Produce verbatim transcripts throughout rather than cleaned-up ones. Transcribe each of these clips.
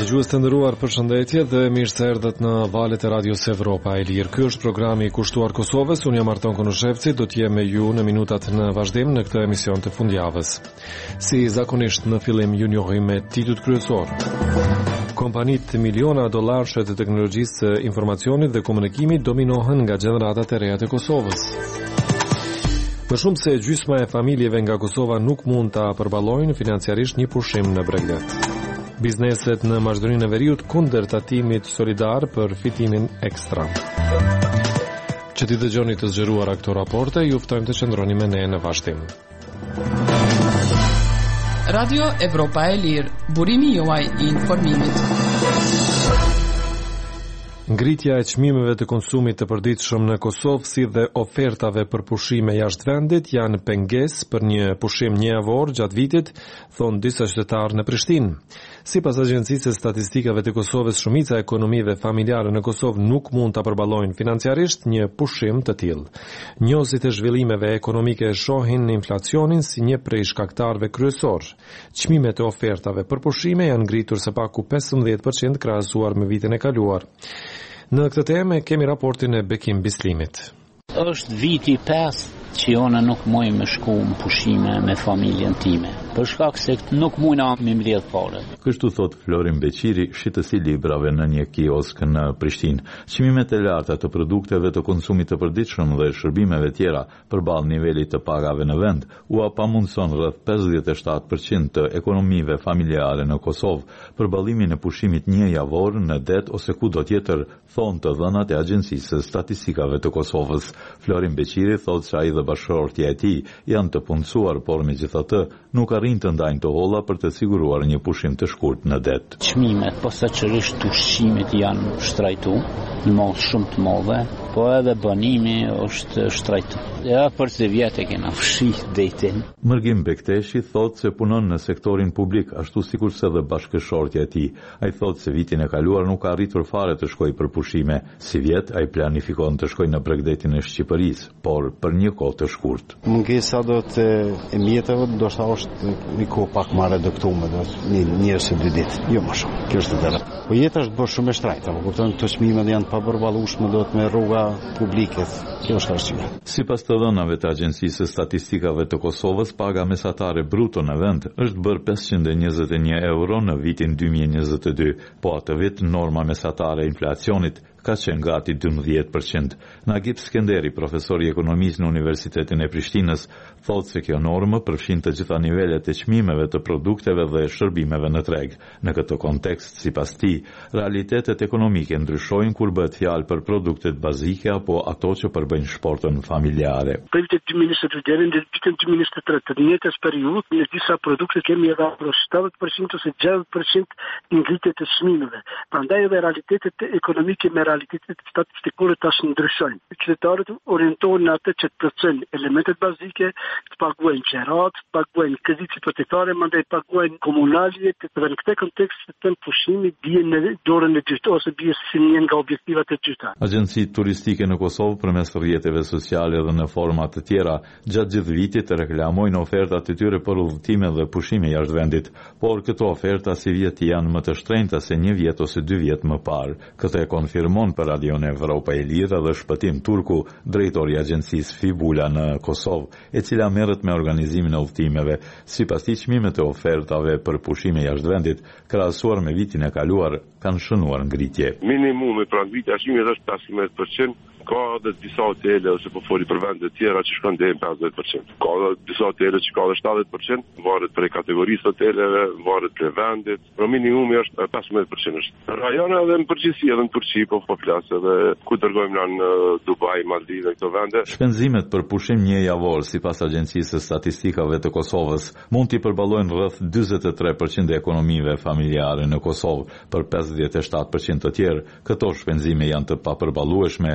Dëgjues të nderuar, përshëndetje dhe mirë se erdhët në valët e Radios Evropa e Lirë. Ky është programi i kushtuar Kosovës. Unë jam Arton Konushevci, do të jem me ju në minutat në vazhdim në këtë emision të fundjavës. Si zakonisht në fillim ju njohim me titujt kryesor. Kompanitë miliona dollarësh të teknologjisë së informacionit dhe komunikimit dominohen nga gjeneratat e reja të Kosovës. Më shumë se gjysma e familjeve nga Kosova nuk mund ta përballojnë financiarisht një pushim në Bregdet. Bizneset në Maqedoninë e Veriut kundër tatimit solidar për fitimin ekstra. Që ti dëgjoni të zgjeruara këto raporte, ju ftojmë të qëndroni me ne në vazhdim. Radio Evropa e Lirë, burimi juaj i informimit. Ngritja e çmimeve të konsumit të përditshëm në Kosovë si dhe ofertave për pushime jashtë vendit janë pengesë për një pushim një javor gjatë vitit, thonë disa qytetarë në Prishtinë. Sipas Agjencisë së Statistikave të Kosovës, shumica e ekonomive familjare në Kosovë nuk mund ta përballojnë financiarisht një pushim të tillë. Njohësit e zhvillimeve ekonomike shohin inflacionin si një prej shkaktarëve kryesor. Çmimet e ofertave për pushime janë ngritur së paku pesëmbëdhjetë përqind krahasuar me vitin e kaluar. Në këtë temë kemi raportin e Bekim Bislimit. Është viti pesë që unë nuk muj me shku në pushime me familjen time, për shkak se nuk mujna me mbledh fare. Kështu thot Florin Beqiri, shitësi librave në një kiosk në Prishtinë. Çmimet e larta të produkteve të konsumit të përditshëm dhe shërbimeve tjera përballë nivelit të pagave në vend u pamundson rreth pesëdhjetë e shtatë përqind të ekonomive familjare në Kosovë përballimin e pushimit një javor në det ose kudo tjetër, thonë të dhënat e Agjencisë së Statistikave të Kosovës. Florin Beqiri thotë se ai dhe bashkëshortja e tij janë të punësuar, por megjithatë nuk arrin të ndajnë të holla për të siguruar një pushim të shkurt në det. Çmimet, posaçërisht ushqimet janë shtrajtu në mos shumë të madhe, po edhe banimi është shtrajtu. Ja për se vjetë e kena fshih detin. Mërgim Bekteshi thotë se punon në sektorin publik, ashtu sikurse dhe bashkëshortja e tij. Ai thotë se vitin e kaluar nuk ka arritur fare të shkojë për pushime. Si vjet ai planifikon të shkojë në Bregdetin e Shqipërisë, por për një kohë të shkurt. Mungesa do të e mjeteve do të është një kohë pak më reduktuar, do një një ose dy ditë, jo më shumë. Kjo është vërtet. Po jeta është bërë shumë e shtrejtë, po kupton këto çmimet janë pa përballueshme do të me rruga publike. Kjo është arsyeja. Sipas të dhënave të Agjencisë së Statistikave të Kosovës, paga mesatare bruto në vend është bërë pesëqind e njëzet e një euro në vitin dy mijë e njëzet e dy, po atë vit norma mesatare e inflacionit ka qenë gati dymbëdhjetë përqind. Nagip Skenderi, profesor i ekonomisë në Universitetin e Prishtinës, thotë se kjo normë përfshin të gjitha nivelet e çmimeve të produkteve dhe shërbimeve në treg. Në këtë kontekst, sipas tij, realitetet ekonomike ndryshojnë kur bëhet fjalë për produktet bazike apo ato që përbëjnë shportën familjare. Për vitin dy mijë e njëzet e dy deri në vitin dy mijë e njëzet e tre, në njëjtës periudhë, në disa produkte kemi edhe shtatëdhjetë përqind ose gjashtëdhjetë përqind ngritje të çmimeve. Prandaj edhe realitetet ekonomike me realitetet statistikore tash ndryshojnë. Qytetarët orientohen në atë që të plotësojnë elementet bazike, të paguajnë qerat, të paguajnë kreditë hipotekare, mandej paguajnë komunalje, dhe në këtë kontekst të pushimi bie në dorën e dytë ose bie si një nga objektivat e dyta. Agjencitë turistike në Kosovë përmes rrjeteve sociale dhe në forma të tjera gjatë gjithë vitit reklamojnë ofertat të tyre për udhëtime dhe pushime jashtë vendit, por këto oferta si vjet janë më të shtrenjta se një vjet ose dy vjet më parë. Këtë e konfirmon për Radio Evropa e Lirë dhe Shpëtim Turku, drejtori i agjencisë Fibula në Kosovë, e cila merret me organizimin e udhëtimeve. Sipas tij, çmimet e ofertave për pushime jashtë vendit, krahasuar me vitin e kaluar, kanë shënuar ngritje. Minimumi për ngritja e çmimeve është pesëmbëdhjetë përqind. Ka dhe disa hotele ose po foli për vende të tjera që shkon deri në pesëdhjetë përqind. Ka dhe disa hotele që ka dhe shtatëdhjetë përqind, varet prej kategorisë hoteleve, varet prej vendit. Por minimumi është pesëmbëdhjetë përqind. Rajone edhe në përgjithësi edhe në Turqi po po flas edhe ku dërgojmë në Dubai, Maldive, këto vende. Shpenzimet për pushim një javor sipas Agjencisë së Statistikave të Kosovës mund t'i përballojnë rreth dyzet e tre përqind e ekonomive familjare në Kosovë. Për pesëdhjetë e shtatë përqind të tjerë, këto shpenzime janë të papërballueshme,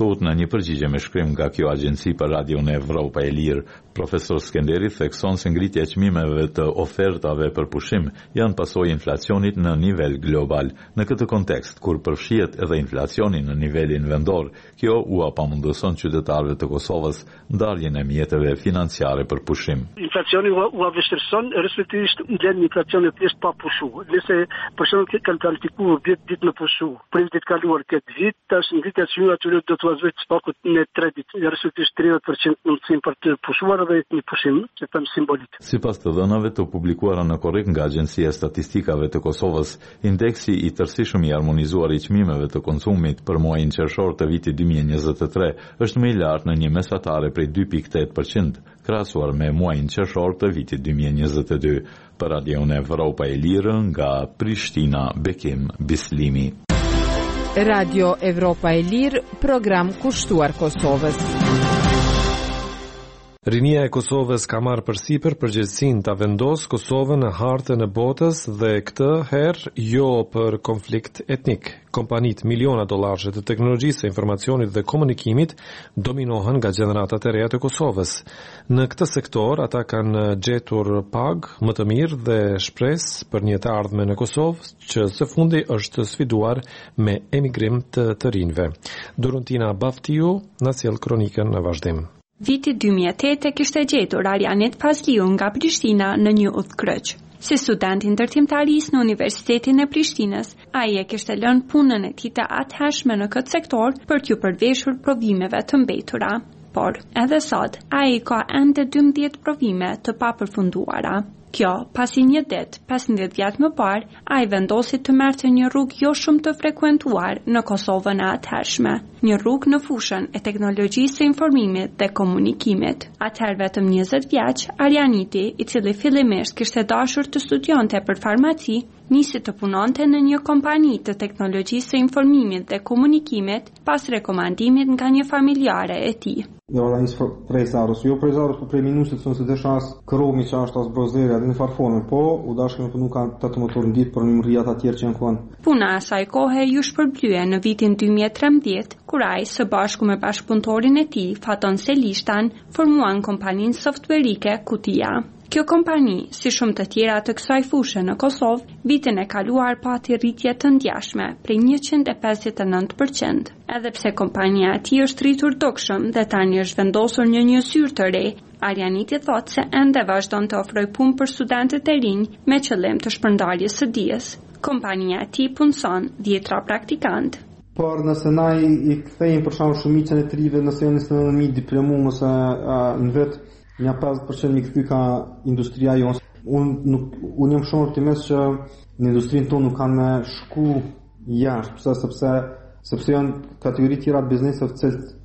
Sot në një përgjigje me shkrim nga kjo agjenci për Radion Evropa e Lirë, profesor Skenderi thekson se ngritja e çmimeve të ofertave për pushim janë pasojë inflacionit në nivel global. Në këtë kontekst, kur përfshihet edhe inflacioni në nivelin vendor, kjo u apamundëson qytetarëve të Kosovës ndarjen e mjeteve financiare për pushim. Inflacioni u avështërson, respektivisht ndjen inflacioni thjesht pa pushu. Nëse për shembull kanë kalifikuar dhjetë ditë me pushu, për ditë kaluar këtë vit, tash ngritja e çmimeve aty do të vazhdojë pakut në tre ditë, respektivisht tridhjetë përqind mundësim për të pushuar dhe një pushim që them simbolik. Sipas të dhënave të publikuara në korrik nga Agjencia e Statistikave të Kosovës, indeksi i tërësishëm i harmonizuar i çmimeve të konsumit për muajin qershor të vitit dy mijë e njëzet e tre është më i lartë në një mesatare prej dy pikë tetë përqind, krahasuar me muajin qershor të vitit dy mijë e njëzet e dy. Për Radion Evropa e Lirë nga Prishtina, Bekim Bislimi. Radio Evropa e Lirë, program kushtuar Kosovës. Rinia e Kosovës ka marrë përsipër përgjegjësinë ta vendosë Kosovën në hartën e botës dhe këtë herë jo për konflikt etnik. Kompanitë miliona dollarësh të teknologjisë së informacionit dhe komunikimit dominohen nga gjeneratat e reja të Kosovës. Në këtë sektor ata kanë gjetur pagë më të mirë dhe shpresë për një të ardhme në Kosovë që së fundi është sfiduar me emigrim të të rinjve. Dorontina Baftiu na sjell kronikën në vazhdim. Viti dy mijë e tetë kishte gjetur Arjanit Pazliu nga Prishtina në një udhkryq. Si student ndërtimtaris në Universitetin e Prishtinës, ai e kishte lënë punën e tij të atëhershme në këtë sektor për t'ju përveshur provimeve të mbetura. Por, edhe sot, ai ka ende dymbëdhjetë provime të papërfunduara. Kjo, pasi një ditë, pesëmbëdhjetë vjet më parë, ai vendosi të merrte një rrugë jo shumë të frekuentuar në Kosovën e atëhershme, një rrugë në fushën e teknologjisë së informimit dhe komunikimit. Atëherë vetëm njëzet vjeç, Arjaniti, i cili fillimisht kishte dashur të studionte për farmaci, nisi të punonte në një kompani të teknologjisë së informimit dhe komunikimit pas rekomandimit nga një familjare e tij. Jo, da nisë prej Zarës, jo prej Zarës, po prej minusit sënë se desha as këromi që ashtë as brozere, dhe në farforme, po, u dashke me punu ka të të motor në ditë, për një mërrijat atjerë që janë kuan. Puna asaj kohe ju shpërblye në vitin dy mijë e trembëdhjetë, kur ai së bashku me bashkëpunëtorin e tij, Faton Selishtan, formuan kompaninë softverike Kutia. Kjo kompani, si shumë të tjera të kësaj fushë në Kosovë, vitin e kaluar pati rritje të ndjashme, prej njëqind e pesëdhjetë e nëntë përqind. Edhe pse kompania e tij është rritur dukshëm dhe tani është vendosur në një zyrë të re, Arjaniti thotë se ende vazhdon të ofrojë punë për studentët e rinj me qëllim të shpërndarjes së dijes. Kompania e tij punson dhjetra praktikantë. Por nëse na i, i kthejmë për shkak shumicën e trive, nëse janë njëzet e nëntë mijë diplomuar ose në vetë një pesëdhjetë përqind mi këthy ka industria jonë. Unë nuk, unë jam shumë optimist që në industrinë tonë nuk kanë me shku jashtë, pëse, sepse, sepse janë kategori tjera të bizneseve të cilët